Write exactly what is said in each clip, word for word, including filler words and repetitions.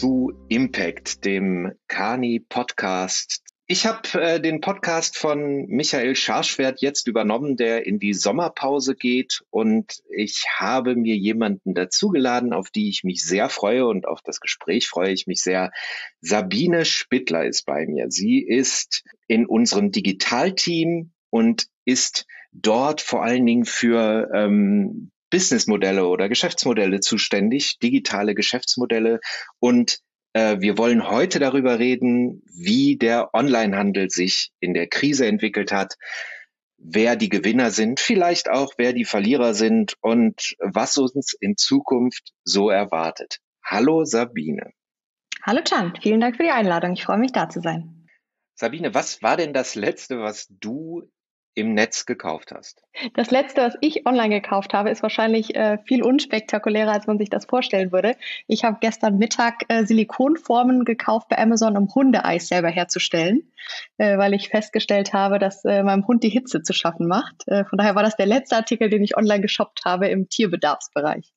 zu Impact, dem Kani-Podcast. Ich habe äh, den Podcast von Michael Scharschwert jetzt übernommen, der in die Sommerpause geht, und ich habe mir jemanden dazugeladen, auf die ich mich sehr freue, und auf das Gespräch freue ich mich sehr. Sabine Spittler ist bei mir. Sie ist in unserem Digitalteam und ist dort vor allen Dingen für ähm, Businessmodelle oder Geschäftsmodelle zuständig, digitale Geschäftsmodelle, und äh, wir wollen heute darüber reden, wie der Onlinehandel sich in der Krise entwickelt hat, wer die Gewinner sind, vielleicht auch wer die Verlierer sind und was uns in Zukunft so erwartet. Hallo Sabine. Hallo Can, vielen Dank für die Einladung. Ich freue mich, da zu sein. Sabine, was war denn das Letzte, was du im Netz gekauft hast? Das Letzte, was ich online gekauft habe, ist wahrscheinlich äh, viel unspektakulärer, als man sich das vorstellen würde. Ich habe gestern Mittag äh, Silikonformen gekauft bei Amazon, um Hundeeis selber herzustellen, äh, weil ich festgestellt habe, dass äh, meinem Hund die Hitze zu schaffen macht. Äh, von daher war das der letzte Artikel, den ich online geshoppt habe im Tierbedarfsbereich.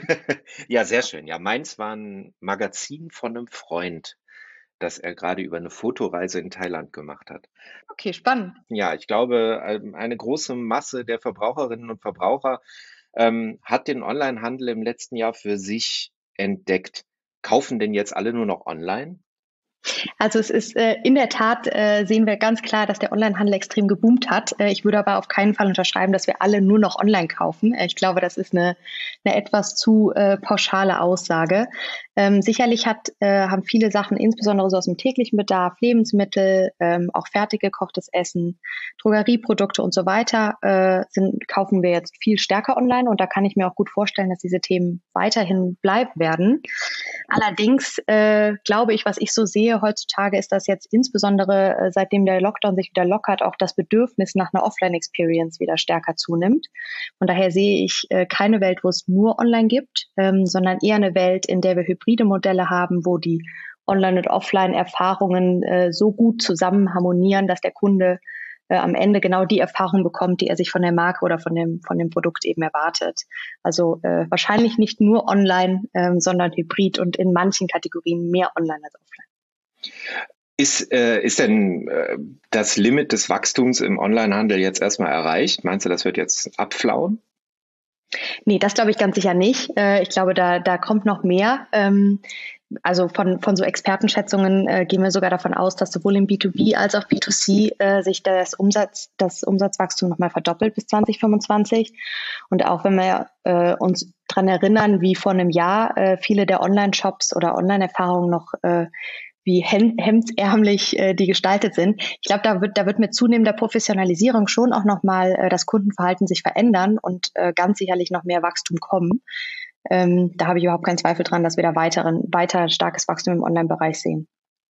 Ja, sehr schön. Ja, meins war ein Magazin von einem Freund, das er gerade über eine Fotoreise in Thailand gemacht hat. Okay, spannend. Ja, ich glaube, ähm, eine große Masse der Verbraucherinnen und Verbraucher ähm, hat den Onlinehandel im letzten Jahr für sich entdeckt. Kaufen denn jetzt alle nur noch online? Also es ist äh, in der Tat, äh, sehen wir ganz klar, dass der Onlinehandel extrem geboomt hat. Äh, ich würde aber auf keinen Fall unterschreiben, dass wir alle nur noch online kaufen. Äh, ich glaube, das ist eine, eine etwas zu äh, pauschale Aussage. Ähm, sicherlich hat, äh, haben viele Sachen, insbesondere so aus dem täglichen Bedarf, Lebensmittel, ähm, auch fertig gekochtes Essen, Drogerieprodukte und so weiter, äh, sind, kaufen wir jetzt viel stärker online, und da kann ich mir auch gut vorstellen, dass diese Themen weiterhin bleiben werden. Allerdings äh, glaube ich, was ich so sehe heutzutage, ist, dass jetzt insbesondere äh, seitdem der Lockdown sich wieder lockert, auch das Bedürfnis nach einer Offline-Experience wieder stärker zunimmt. Von daher sehe ich äh, keine Welt, wo es nur online gibt, ähm, sondern eher eine Welt, in der wir hybride Modelle haben, wo die Online- und Offline-Erfahrungen äh, so gut zusammen harmonieren, dass der Kunde äh, am Ende genau die Erfahrung bekommt, die er sich von der Marke oder von dem, von dem Produkt eben erwartet. Also äh, wahrscheinlich nicht nur online, ähm, sondern hybrid und in manchen Kategorien mehr online als offline. Ist, äh, ist denn äh, das Limit des Wachstums im Onlinehandel jetzt erstmal erreicht? Meinst du, das wird jetzt abflauen? Nee, das glaube ich ganz sicher nicht. Äh, ich glaube, da, da kommt noch mehr. Ähm, Also von, von so Expertenschätzungen äh, gehen wir sogar davon aus, dass sowohl im B zwei B als auch B zwei C äh, sich das Umsatz, das Umsatzwachstum nochmal verdoppelt bis zwanzig fünfundzwanzig. Und auch wenn wir äh, uns dran erinnern, wie vor einem Jahr äh, viele der Online-Shops oder Online-Erfahrungen noch äh, wie hemdsärmlich äh, die gestaltet sind. Ich glaube, da wird, da wird mit zunehmender Professionalisierung schon auch nochmal äh, das Kundenverhalten sich verändern und äh, ganz sicherlich noch mehr Wachstum kommen. Ähm, da habe ich überhaupt keinen Zweifel dran, dass wir da weiteren, weiter starkes Wachstum im Online-Bereich sehen.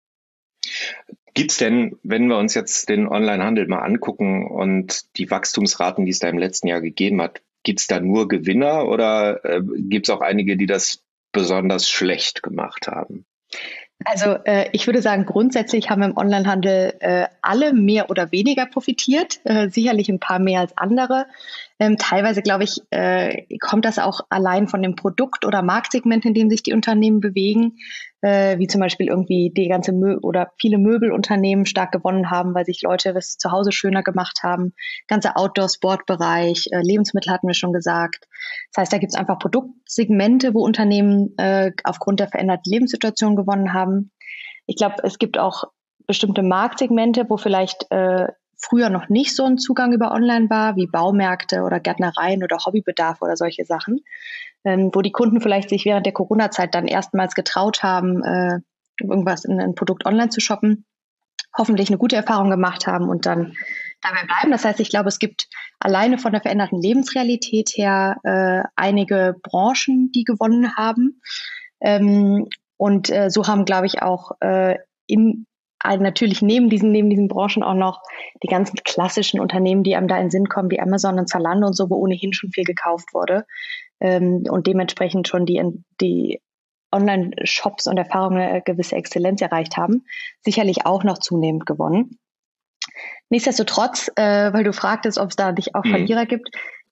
Gibt's denn, wenn wir uns jetzt den Onlinehandel mal angucken und die Wachstumsraten, die es da im letzten Jahr gegeben hat, gibt's da nur Gewinner oder äh, gibt's auch einige, die das besonders schlecht gemacht haben? Also äh, ich würde sagen, grundsätzlich haben wir im Onlinehandel äh, alle mehr oder weniger profitiert, äh, sicherlich ein paar mehr als andere. Ähm, teilweise, glaube ich, äh, kommt das auch allein von dem Produkt oder Marktsegment, in dem sich die Unternehmen bewegen, äh, wie zum Beispiel irgendwie die ganze Mö- oder viele Möbelunternehmen stark gewonnen haben, weil sich Leute das zu Hause schöner gemacht haben. Ganze Outdoor-Sport-Bereich, äh, Lebensmittel hatten wir schon gesagt. Das heißt, da gibt es einfach Produktsegmente, wo Unternehmen äh, aufgrund der veränderten Lebenssituation gewonnen haben. Ich glaube, es gibt auch bestimmte Marktsegmente, wo vielleicht äh, früher noch nicht so ein Zugang über Online war, wie Baumärkte oder Gärtnereien oder Hobbybedarf oder solche Sachen, ähm, wo die Kunden vielleicht sich während der Corona-Zeit dann erstmals getraut haben, äh, irgendwas in ein Produkt online zu shoppen, hoffentlich eine gute Erfahrung gemacht haben und dann dabei bleiben. Das heißt, ich glaube, es gibt alleine von der veränderten Lebensrealität her äh, einige Branchen, die gewonnen haben. Ähm, und äh, so haben, glaube ich, auch äh, in natürlich neben diesen, neben diesen Branchen auch noch die ganzen klassischen Unternehmen, die einem da in den Sinn kommen, wie Amazon und Zalando und so, wo ohnehin schon viel gekauft wurde ähm, und dementsprechend schon die, die Online-Shops und Erfahrungen eine gewisse Exzellenz erreicht haben, sicherlich auch noch zunehmend gewonnen. Nichtsdestotrotz, äh, weil du fragtest, ob es da nicht auch Mhm. Verlierer gibt,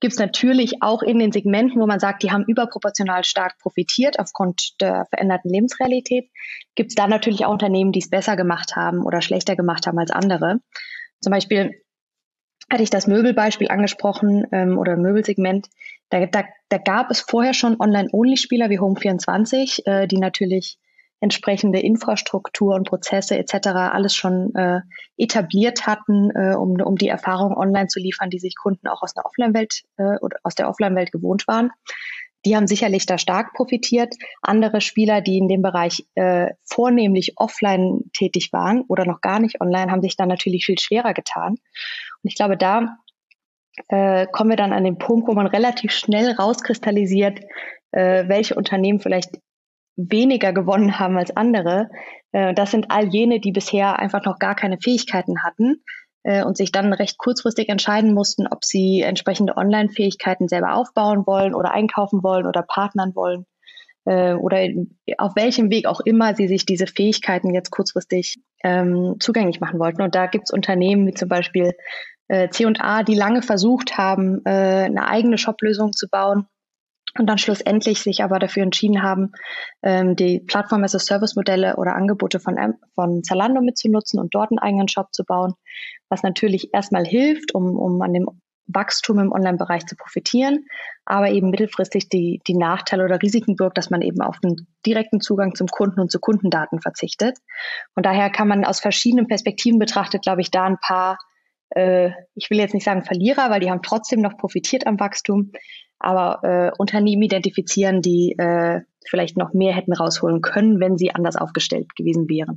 gibt es natürlich auch in den Segmenten, wo man sagt, die haben überproportional stark profitiert aufgrund der veränderten Lebensrealität, gibt es da natürlich auch Unternehmen, die es besser gemacht haben oder schlechter gemacht haben als andere. Zum Beispiel hatte ich das Möbelbeispiel angesprochen ähm, oder Möbelsegment. Da, da, da gab es vorher schon Online-Only-Spieler wie Home vierundzwanzig, äh, die natürlich entsprechende Infrastruktur und Prozesse et cetera alles schon äh, etabliert hatten, äh, um, um die Erfahrung online zu liefern, die sich Kunden auch aus der Offline-Welt äh, oder aus der Offline-Welt gewohnt waren. Die haben sicherlich da stark profitiert. Andere Spieler, die in dem Bereich äh, vornehmlich offline tätig waren oder noch gar nicht online, haben sich dann natürlich viel schwerer getan. Und ich glaube, da äh, kommen wir dann an den Punkt, wo man relativ schnell rauskristallisiert, äh, welche Unternehmen vielleicht weniger gewonnen haben als andere. Äh, das sind all jene, die bisher einfach noch gar keine Fähigkeiten hatten äh, und sich dann recht kurzfristig entscheiden mussten, ob sie entsprechende Online-Fähigkeiten selber aufbauen wollen oder einkaufen wollen oder partnern wollen äh, oder in, auf welchem Weg auch immer sie sich diese Fähigkeiten jetzt kurzfristig ähm, zugänglich machen wollten. Und da gibt es Unternehmen wie zum Beispiel äh, C und A, die lange versucht haben, äh, eine eigene Shop-Lösung zu bauen und dann schlussendlich sich aber dafür entschieden haben, ähm, die Plattform-as-a-Service-Modelle oder Angebote von, von Zalando mitzunutzen und dort einen eigenen Shop zu bauen, was natürlich erstmal hilft, um, um an dem Wachstum im Online-Bereich zu profitieren, aber eben mittelfristig die, die Nachteile oder Risiken birgt, dass man eben auf den direkten Zugang zum Kunden und zu Kundendaten verzichtet. Und daher kann man aus verschiedenen Perspektiven betrachtet, glaube ich, da ein paar, äh, ich will jetzt nicht sagen Verlierer, weil die haben trotzdem noch profitiert am Wachstum, aber äh, Unternehmen identifizieren, die äh, vielleicht noch mehr hätten rausholen können, wenn sie anders aufgestellt gewesen wären.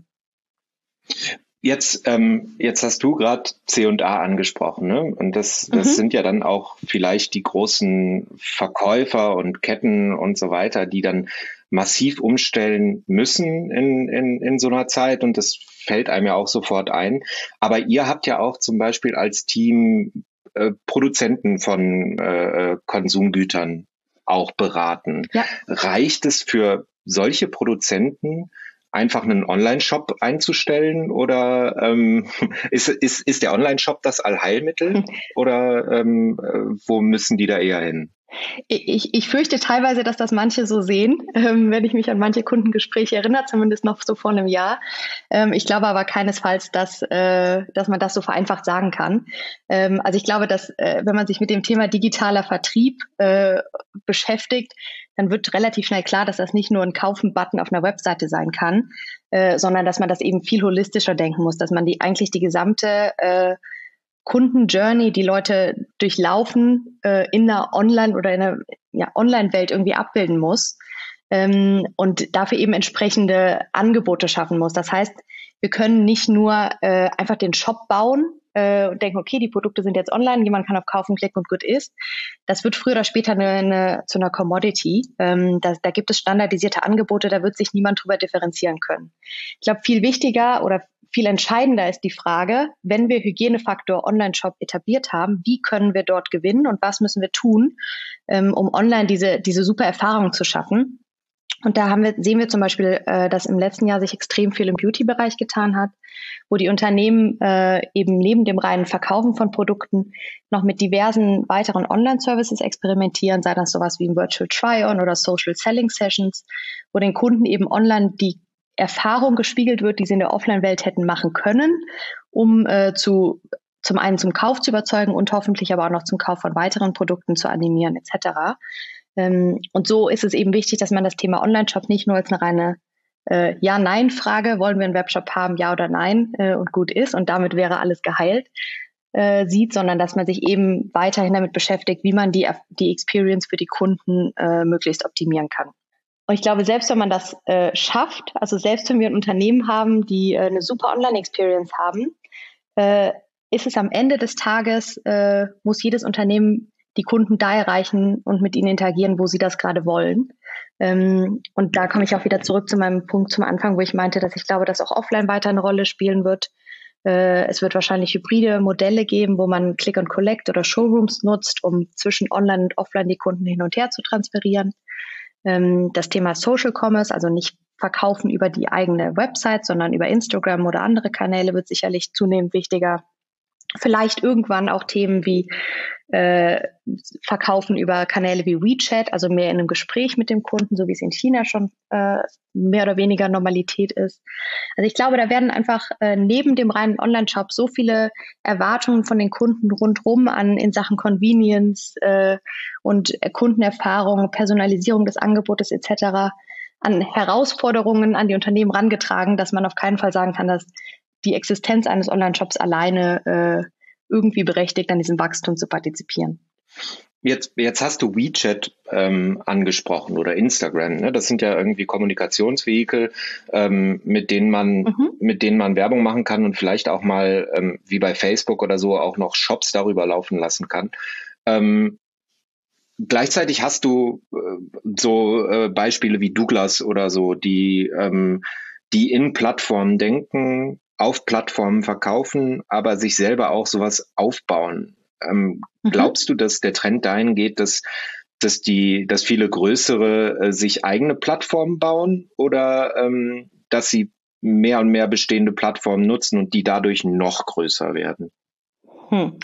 Jetzt, ähm, jetzt hast du gerade C und A angesprochen, ne? Und das, das mhm. sind ja dann auch vielleicht die großen Verkäufer und Ketten und so weiter, die dann massiv umstellen müssen in, in, in so einer Zeit. Und das fällt einem ja auch sofort ein. Aber ihr habt ja auch zum Beispiel als Team äh, Produzenten von äh, Konsumgütern auch beraten. Ja. Reicht es für solche Produzenten, einfach einen Online-Shop einzustellen oder ähm, ist, ist, ist der Online-Shop das Allheilmittel oder ähm, wo müssen die da eher hin? Ich, ich fürchte teilweise, dass das manche so sehen, ähm, wenn ich mich an manche Kundengespräche erinnere, zumindest noch so vor einem Jahr. Ähm, ich glaube aber keinesfalls, dass, äh, dass man das so vereinfacht sagen kann. Ähm, also ich glaube, dass äh, wenn man sich mit dem Thema digitaler Vertrieb äh, beschäftigt, dann wird relativ schnell klar, dass das nicht nur ein Kaufen-Button auf einer Webseite sein kann, äh, sondern dass man das eben viel holistischer denken muss, dass man die eigentlich die gesamte äh, Kundenjourney, die Leute durchlaufen, äh, in einer Online- oder in einer ja, Online-Welt irgendwie abbilden muss ähm, und dafür eben entsprechende Angebote schaffen muss. Das heißt, wir können nicht nur äh, einfach den Shop bauen äh, und denken, okay, die Produkte sind jetzt online, jemand kann auf Kaufen klicken und gut ist. Das wird früher oder später eine, eine, zu einer Commodity. Ähm, da, da gibt es standardisierte Angebote, da wird sich niemand drüber differenzieren können. Ich glaube, viel wichtiger oder viel entscheidender ist die Frage, wenn wir Hygienefaktor Online-Shop etabliert haben, wie können wir dort gewinnen und was müssen wir tun, ähm, um online diese, diese super Erfahrung zu schaffen. Und da haben wir, sehen wir zum Beispiel, äh, dass im letzten Jahr sich extrem viel im Beauty-Bereich getan hat, wo die Unternehmen äh, eben neben dem reinen Verkaufen von Produkten noch mit diversen weiteren Online-Services experimentieren, sei das sowas wie ein Virtual Try-On oder Social Selling Sessions, wo den Kunden eben online die Erfahrung gespiegelt wird, die sie in der Offline-Welt hätten machen können, um äh, zu zum einen zum Kauf zu überzeugen und hoffentlich aber auch noch zum Kauf von weiteren Produkten zu animieren et cetera. Ähm, und so ist es eben wichtig, dass man das Thema Online-Shop nicht nur als eine reine äh, Ja-Nein-Frage, wollen wir einen Webshop haben, ja oder nein, äh, und gut ist und damit wäre alles geheilt, äh, sieht, sondern dass man sich eben weiterhin damit beschäftigt, wie man die, die Experience für die Kunden äh, möglichst optimieren kann. Und ich glaube, selbst wenn man das äh, schafft, also selbst wenn wir ein Unternehmen haben, die äh, eine super Online-Experience haben, äh, ist es am Ende des Tages, äh, muss jedes Unternehmen die Kunden da erreichen und mit ihnen interagieren, wo sie das gerade wollen. Ähm, und da komme ich auch wieder zurück zu meinem Punkt zum Anfang, wo ich meinte, dass ich glaube, dass auch offline weiter eine Rolle spielen wird. Äh, es wird wahrscheinlich hybride Modelle geben, wo man Click and Collect oder Showrooms nutzt, um zwischen Online und Offline die Kunden hin und her zu transferieren. Das Thema Social Commerce, also nicht verkaufen über die eigene Website, sondern über Instagram oder andere Kanäle, wird sicherlich zunehmend wichtiger. Vielleicht irgendwann auch Themen wie äh, verkaufen über Kanäle wie WeChat, also mehr in einem Gespräch mit dem Kunden, so wie es in China schon äh, mehr oder weniger Normalität ist. Also ich glaube, da werden einfach äh, neben dem reinen Online-Shop so viele Erwartungen von den Kunden rundherum an in Sachen Convenience äh, und Kundenerfahrung, Personalisierung des Angebotes et cetera an Herausforderungen an die Unternehmen rangetragen, dass man auf keinen Fall sagen kann, dass die Existenz eines Online-Shops alleine äh, irgendwie berechtigt, an diesem Wachstum zu partizipieren. Jetzt, jetzt hast du WeChat ähm, angesprochen oder Instagram. Ne? Das sind ja irgendwie Kommunikationsvehikel, ähm, mit denen man, mhm. mit denen man Werbung machen kann und vielleicht auch mal ähm, wie bei Facebook oder so auch noch Shops darüber laufen lassen kann. Ähm, gleichzeitig hast du äh, so äh, Beispiele wie Douglas oder so, die ähm, die in Plattformen denken, auf Plattformen verkaufen, aber sich selber auch sowas aufbauen. Ähm, mhm. Glaubst du, dass der Trend dahin geht, dass, dass die, dass viele größere äh, sich eigene Plattformen bauen oder ähm, dass sie mehr und mehr bestehende Plattformen nutzen und die dadurch noch größer werden? Hm.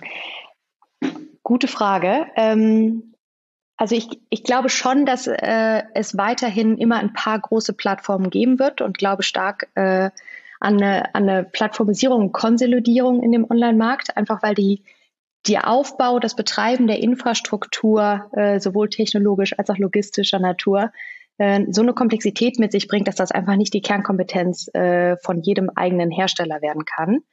Gute Frage. Ähm, also ich, ich glaube schon, dass äh, es weiterhin immer ein paar große Plattformen geben wird und glaube stark äh, an eine, an eine Plattformisierung und Konsolidierung in dem Online-Markt, einfach weil die, der Aufbau, das Betreiben der Infrastruktur, äh, sowohl technologisch als auch logistischer Natur, äh, so eine Komplexität mit sich bringt, dass das einfach nicht die Kernkompetenz äh, von jedem eigenen Hersteller werden kann.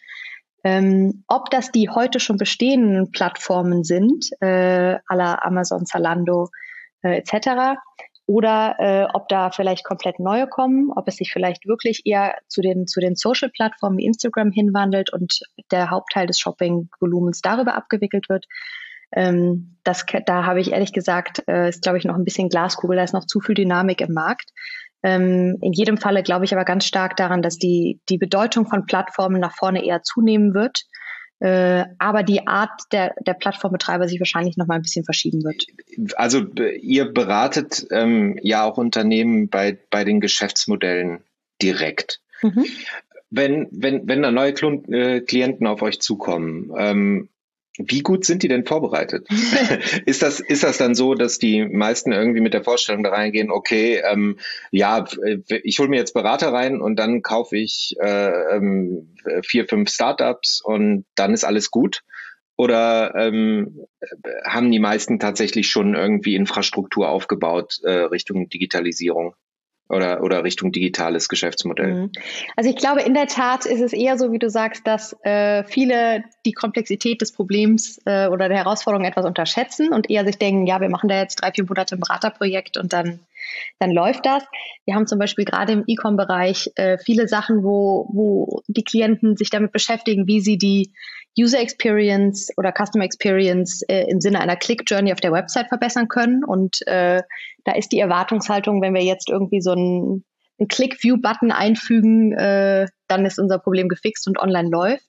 Ähm, ob das die heute schon bestehenden Plattformen sind, äh, à la Amazon, Zalando äh, et cetera, oder äh, ob da vielleicht komplett neue kommen, ob es sich vielleicht wirklich eher zu den zu den Social-Plattformen wie Instagram hinwandelt und der Hauptteil des Shopping-Volumens darüber abgewickelt wird. Ähm, das, da habe ich ehrlich gesagt, äh, ist glaube ich noch ein bisschen Glaskugel, da ist noch zu viel Dynamik im Markt. Ähm, in jedem Falle glaube ich aber ganz stark daran, dass die die Bedeutung von Plattformen nach vorne eher zunehmen wird. Äh, aber die Art der, der Plattformbetreiber sich wahrscheinlich noch mal ein bisschen verschieben wird. Also ihr beratet ähm, ja auch Unternehmen bei, bei den Geschäftsmodellen direkt. Mhm. Wenn, wenn, wenn da neue Klun- äh, Klienten auf euch zukommen, ähm, wie gut sind die denn vorbereitet? ist das, ist das dann so, dass die meisten irgendwie mit der Vorstellung da reingehen, okay, ähm, ja, ich hole mir jetzt Berater rein und dann kaufe ich äh, ähm, vier, fünf Startups und dann ist alles gut? Oder ähm, haben die meisten tatsächlich schon irgendwie Infrastruktur aufgebaut äh, Richtung Digitalisierung? Oder, oder Richtung digitales Geschäftsmodell? Also ich glaube, in der Tat ist es eher so, wie du sagst, dass äh, viele die Komplexität des Problems äh, oder der Herausforderung etwas unterschätzen und eher sich denken, ja, wir machen da jetzt drei, vier Monate ein Beraterprojekt und dann, dann läuft das. Wir haben zum Beispiel gerade im E-Com-Bereich äh, viele Sachen, wo, wo die Klienten sich damit beschäftigen, wie sie die User Experience oder Customer Experience äh, im Sinne einer Click-Journey auf der Website verbessern können. Und äh, da ist die Erwartungshaltung, wenn wir jetzt irgendwie so einen, einen Click-View-Button einfügen, äh, dann ist unser Problem gefixt und online läuft.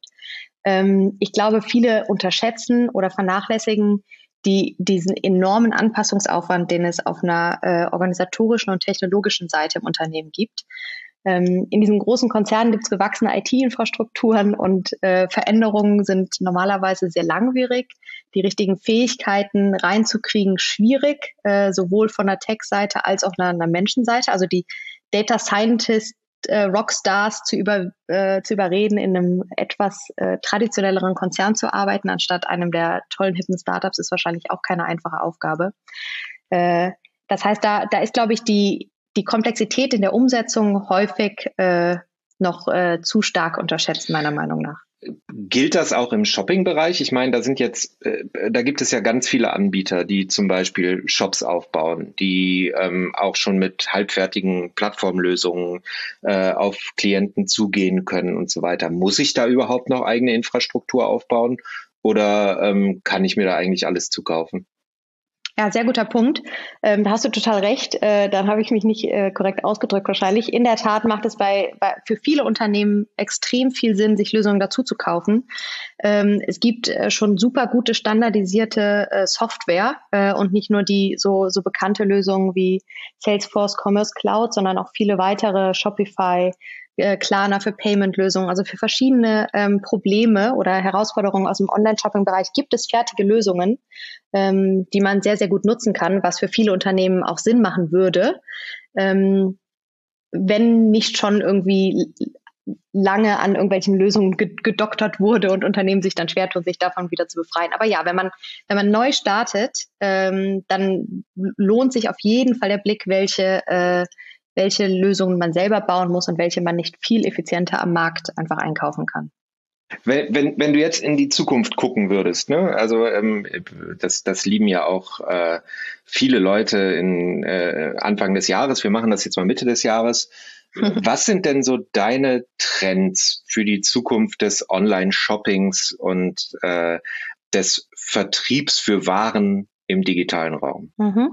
Ähm, ich glaube, viele unterschätzen oder vernachlässigen die, diesen enormen Anpassungsaufwand, den es auf einer äh, organisatorischen und technologischen Seite im Unternehmen gibt. Ähm, in diesen großen Konzernen gibt es gewachsene I T-Infrastrukturen und äh, Veränderungen sind normalerweise sehr langwierig. Die richtigen Fähigkeiten reinzukriegen, schwierig, äh, sowohl von der Tech-Seite als auch einer, einer Menschenseite. Also die Data Scientist äh, Rockstars zu, über, äh, zu überreden, in einem etwas äh, traditionelleren Konzern zu arbeiten, anstatt einem der tollen, hippen Startups, ist wahrscheinlich auch keine einfache Aufgabe. Äh, das heißt, da, da ist, glaube ich, die die Komplexität in der Umsetzung häufig äh, noch äh, zu stark unterschätzt, meiner Meinung nach. Gilt das auch im Shopping-Bereich? Ich meine, da sind jetzt, äh, da gibt es ja ganz viele Anbieter, die zum Beispiel Shops aufbauen, die ähm, auch schon mit halbfertigen Plattformlösungen äh, auf Klienten zugehen können und so weiter. Muss ich da überhaupt noch eigene Infrastruktur aufbauen oder ähm, kann ich mir da eigentlich alles zukaufen? Ja, sehr guter Punkt. Ähm, da hast du total recht. Äh, dann habe ich mich nicht äh, korrekt ausgedrückt wahrscheinlich. In der Tat macht es bei, bei für viele Unternehmen extrem viel Sinn, sich Lösungen dazu zu kaufen. Ähm, es gibt äh, schon super gute standardisierte äh, Software äh, und nicht nur die so, so bekannte Lösungen wie Salesforce Commerce Cloud, sondern auch viele weitere, Shopify, äh, Klarna für Payment-Lösungen, also für verschiedene ähm, Probleme oder Herausforderungen aus dem Online-Shopping-Bereich gibt es fertige Lösungen, ähm, die man sehr, sehr gut nutzen kann, was für viele Unternehmen auch Sinn machen würde, ähm, wenn nicht schon irgendwie lange an irgendwelchen Lösungen gedoktert wurde und Unternehmen sich dann schwer tun, sich davon wieder zu befreien. Aber ja, wenn man wenn man neu startet, ähm, dann lohnt sich auf jeden Fall der Blick, welche äh, welche Lösungen man selber bauen muss und welche man nicht viel effizienter am Markt einfach einkaufen kann. Wenn, wenn, wenn du jetzt in die Zukunft gucken würdest, ne? Also ähm, das, das lieben ja auch äh, viele Leute in äh, Anfang des Jahres. Wir machen das jetzt mal Mitte des Jahres. Was sind denn so deine Trends für die Zukunft des Online-Shoppings und äh, des Vertriebs für Waren im digitalen Raum? Mhm.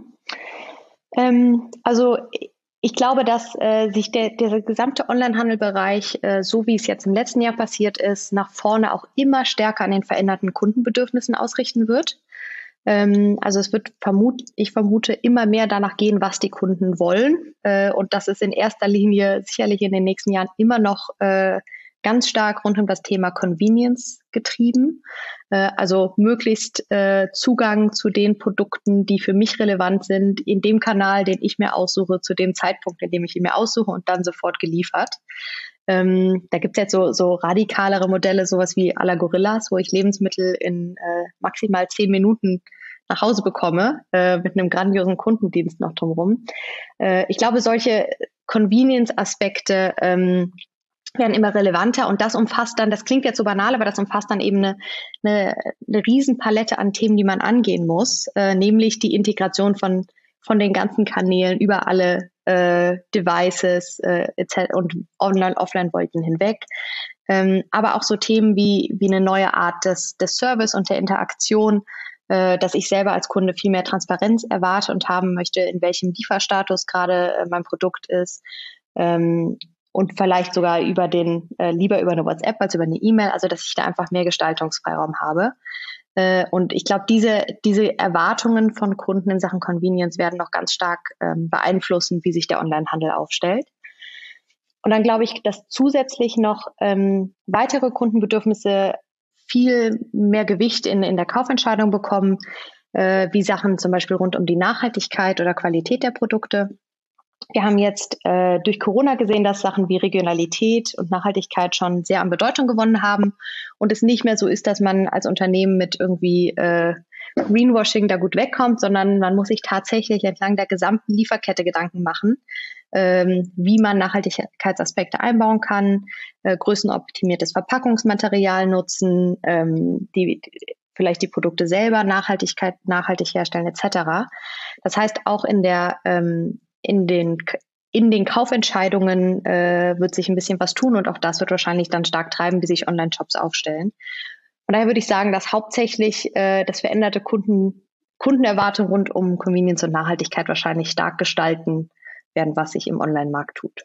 Ähm, also ich glaube, dass äh, sich der, der gesamte Onlinehandelbereich, äh, so wie es jetzt im letzten Jahr passiert ist, nach vorne auch immer stärker an den veränderten Kundenbedürfnissen ausrichten wird. Ähm, also es wird vermut, ich vermute, immer mehr danach gehen, was die Kunden wollen. Äh, und das ist in erster Linie sicherlich in den nächsten Jahren immer noch äh, ganz stark rund um das Thema Convenience getrieben. Äh, also möglichst äh, Zugang zu den Produkten, die für mich relevant sind, in dem Kanal, den ich mir aussuche, zu dem Zeitpunkt, in dem ich ihn mir aussuche und dann sofort geliefert. Ähm, da gibt es jetzt so, so radikalere Modelle, sowas wie à la Gorillas, wo ich Lebensmittel in äh, maximal zehn Minuten nach Hause bekomme, äh, mit einem grandiosen Kundendienst noch drumherum. Äh, ich glaube, solche Convenience-Aspekte ähm, werden immer relevanter und das umfasst dann, das klingt jetzt so banal, aber das umfasst dann eben eine, eine, eine Riesenpalette an Themen, die man angehen muss, äh, nämlich die Integration von, von den ganzen Kanälen über alle äh, Devices äh, et cetera und Online-Offline-Wolken hinweg. Ähm, aber auch so Themen wie, wie eine neue Art des, des Service und der Interaktion, äh, dass ich selber als Kunde viel mehr Transparenz erwarte und haben möchte, in welchem Lieferstatus gerade äh, mein Produkt ist. Ähm, und vielleicht sogar über den, äh, lieber über eine WhatsApp als über eine E-Mail, also dass ich da einfach mehr Gestaltungsfreiraum habe. Äh, und ich glaube, diese, diese Erwartungen von Kunden in Sachen Convenience werden noch ganz stark ähm, beeinflussen, wie sich der Onlinehandel aufstellt. Und dann glaube ich, dass zusätzlich noch ähm, weitere Kundenbedürfnisse viel mehr Gewicht in, in der Kaufentscheidung bekommen, äh, wie Sachen zum Beispiel rund um die Nachhaltigkeit oder Qualität der Produkte. Wir haben jetzt äh, durch Corona gesehen, dass Sachen wie Regionalität und Nachhaltigkeit schon sehr an Bedeutung gewonnen haben und es nicht mehr so ist, dass man als Unternehmen mit irgendwie äh, Greenwashing da gut wegkommt, sondern man muss sich tatsächlich entlang der gesamten Lieferkette Gedanken machen, ähm, wie man Nachhaltigkeitsaspekte einbauen kann, äh, größenoptimiertes Verpackungsmaterial nutzen, ähm, die vielleicht die Produkte selber Nachhaltigkeit, nachhaltig herstellen et cetera. Das heißt, auch in der ähm, in den in den Kaufentscheidungen äh, wird sich ein bisschen was tun und auch das wird wahrscheinlich dann stark treiben, wie sich Online-Shops aufstellen. Von daher würde ich sagen, dass hauptsächlich äh, das veränderte Kunden, Kundenerwartung rund um Convenience und Nachhaltigkeit wahrscheinlich stark gestalten werden, was sich im Online-Markt tut.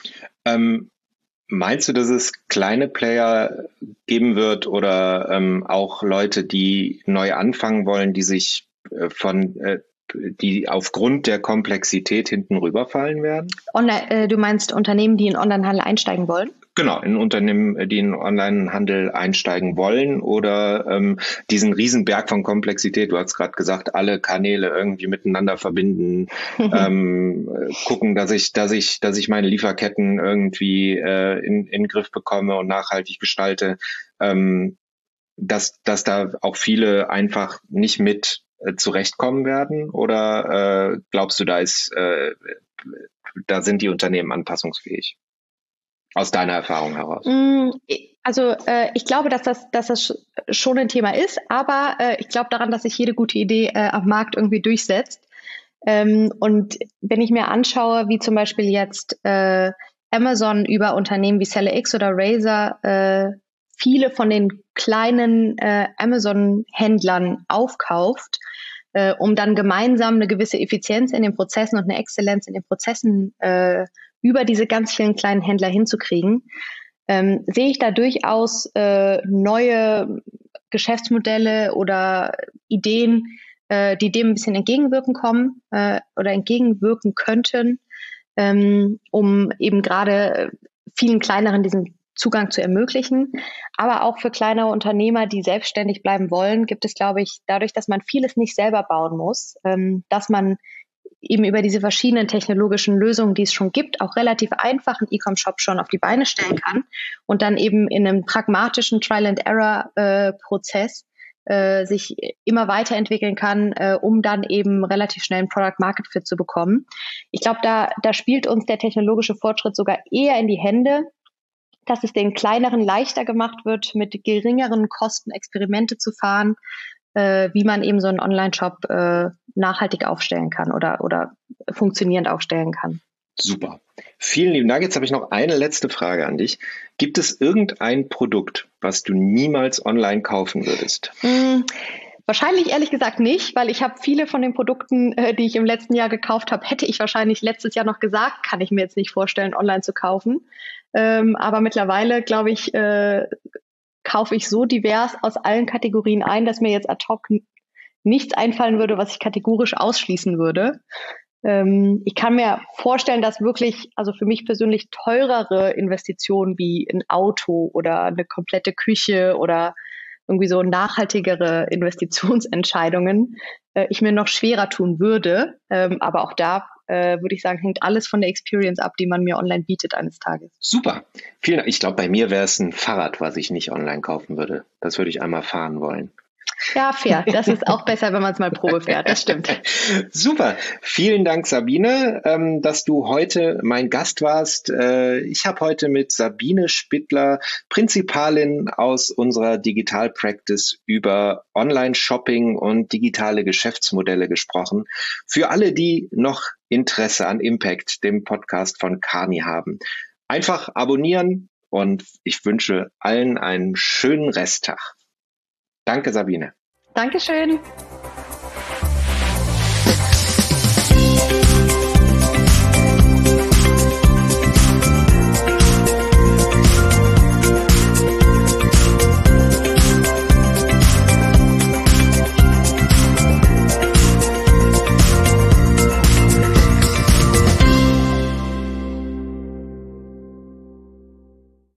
Ähm, meinst du, dass es kleine Player geben wird oder ähm, auch Leute, die neu anfangen wollen, die sich äh, von äh, die aufgrund der Komplexität hinten rüberfallen werden? Online, äh, du meinst Unternehmen, die in Onlinehandel einsteigen wollen? Genau, in Unternehmen, die in Onlinehandel einsteigen wollen oder ähm, diesen Riesenberg von Komplexität, du hast gerade gesagt, alle Kanäle irgendwie miteinander verbinden, ähm, gucken, dass ich, dass ich, dass ich meine Lieferketten irgendwie äh, in, in den Griff bekomme und nachhaltig gestalte, ähm, dass, dass da auch viele einfach nicht mit äh, zurechtkommen werden? Oder äh, glaubst du, da ist, äh, da sind die Unternehmen anpassungsfähig? Aus deiner Erfahrung heraus? Also äh, ich glaube, dass das, dass das schon ein Thema ist, aber äh, ich glaube daran, dass sich jede gute Idee äh, am Markt irgendwie durchsetzt. Ähm, und wenn ich mir anschaue, wie zum Beispiel jetzt äh, Amazon über Unternehmen wie SellerX oder Razer äh, viele von den kleinen äh, Amazon-Händlern aufkauft, äh, um dann gemeinsam eine gewisse Effizienz in den Prozessen und eine Exzellenz in den Prozessen äh, über diese ganz vielen kleinen Händler hinzukriegen, ähm, sehe ich da durchaus äh, neue Geschäftsmodelle oder Ideen, äh, die dem ein bisschen entgegenwirken kommen äh, oder entgegenwirken könnten, ähm, um eben gerade vielen kleineren diesen Zugang zu ermöglichen. Aber auch für kleinere Unternehmer, die selbstständig bleiben wollen, gibt es, glaube ich, dadurch, dass man vieles nicht selber bauen muss, ähm, dass man eben über diese verschiedenen technologischen Lösungen, die es schon gibt, auch relativ einfach einen E-Com-Shop schon auf die Beine stellen kann und dann eben in einem pragmatischen Trial-and-Error-Prozess äh, sich immer weiterentwickeln kann, äh, um dann eben relativ schnell ein Product-Market-Fit zu bekommen. Ich glaube, da, da spielt uns der technologische Fortschritt sogar eher in die Hände, dass es den kleineren leichter gemacht wird, mit geringeren Kosten Experimente zu fahren, äh, wie man eben so einen Online-Shop äh, nachhaltig aufstellen kann oder, oder funktionierend aufstellen kann. Super. Vielen lieben Dank. Jetzt habe ich noch eine letzte Frage an dich. Gibt es irgendein Produkt, was du niemals online kaufen würdest? Hm, wahrscheinlich ehrlich gesagt nicht, weil ich habe viele von den Produkten, äh, die ich im letzten Jahr gekauft habe, hätte ich wahrscheinlich letztes Jahr noch gesagt, kann ich mir jetzt nicht vorstellen, online zu kaufen. Ähm, aber mittlerweile, glaube ich, äh, kaufe ich so divers aus allen Kategorien ein, dass mir jetzt ad hoc nichts einfallen würde, was ich kategorisch ausschließen würde. Ähm, ich kann mir vorstellen, dass wirklich, also für mich persönlich teurere Investitionen wie ein Auto oder eine komplette Küche oder irgendwie so nachhaltigere Investitionsentscheidungen äh, ich mir noch schwerer tun würde. Ähm, aber auch da äh, würde ich sagen, hängt alles von der Experience ab, die man mir online bietet eines Tages. Super. Vielen Dank. Ich glaube, bei mir wäre es ein Fahrrad, was ich nicht online kaufen würde. Das würde ich einmal fahren wollen. Ja, fair. Das ist auch besser, wenn man es mal Probe fährt. Das stimmt. Super. Vielen Dank, Sabine, ähm, dass du heute mein Gast warst. Äh, ich habe heute mit Sabine Spittler, Prinzipalin aus unserer Digital Practice, über Online-Shopping und digitale Geschäftsmodelle gesprochen. Für alle, die noch Interesse an Impact, dem Podcast von Kearney, haben, einfach abonnieren und ich wünsche allen einen schönen Resttag. Danke, Sabine. Dankeschön.